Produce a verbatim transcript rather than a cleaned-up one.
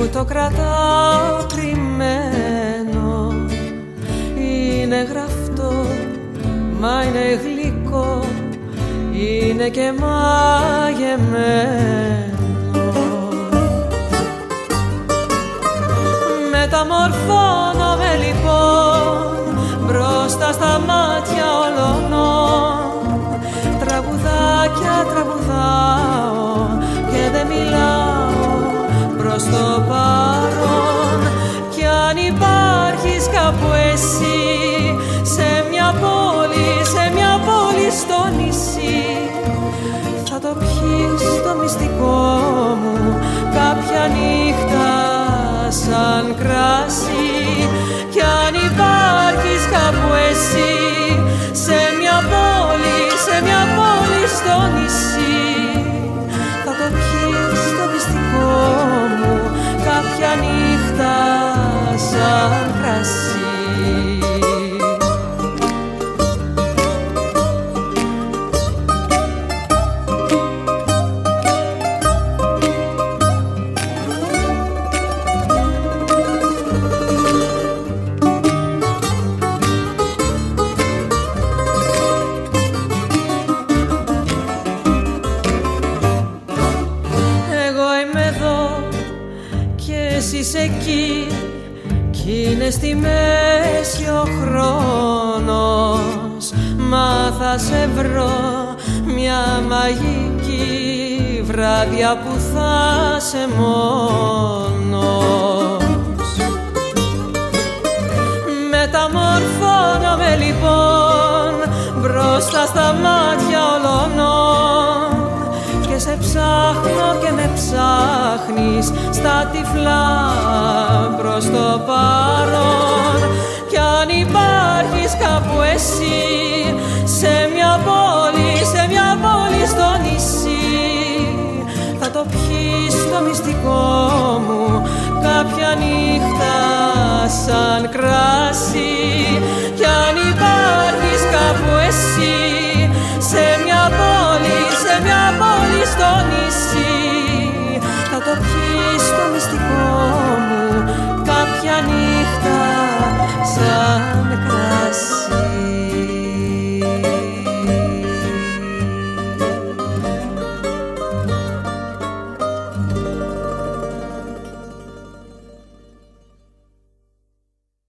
που το κρατάω κρυμμένο. Είναι γραφτό, μα είναι γλυκό, είναι και μαγεμένο. Μεταμορφώνομαι λοιπόν μπροστά στα μάτια όλων. Τραγουδάκια τραγουδάω και δεν μιλάω προς το παρόν. Κι αν υπάρχεις κάπου εσύ, σε μια πόλη, σε μια πόλη στο νησί, θα το πιεις το μυστικό μου κάποια νύχτα σαν κράσι. Κι αν υπάρχεις κάπου εσύ, σε μια πόλη, σε μια πόλη στο νησί, θα το πιεις το μυστικό μου κάποια νύχτα σαν κράσι. Εκεί κι είναι στη μέση ο χρόνος, μα θα σε βρω μια μαγική βράδια που θα σε μόνος. Μεταμορφώνομαι λοιπόν μπροστά στα μάτια όλων, και σε ψάχνω και με ψάχνεις στα τυφλά προς το παρόν. Κι αν υπάρχεις κάπου εσύ, σε μια πόλη, σε μια πόλη στο νησί, θα το πιεις το μυστικό μου κάποια νύχτα σαν κράσι.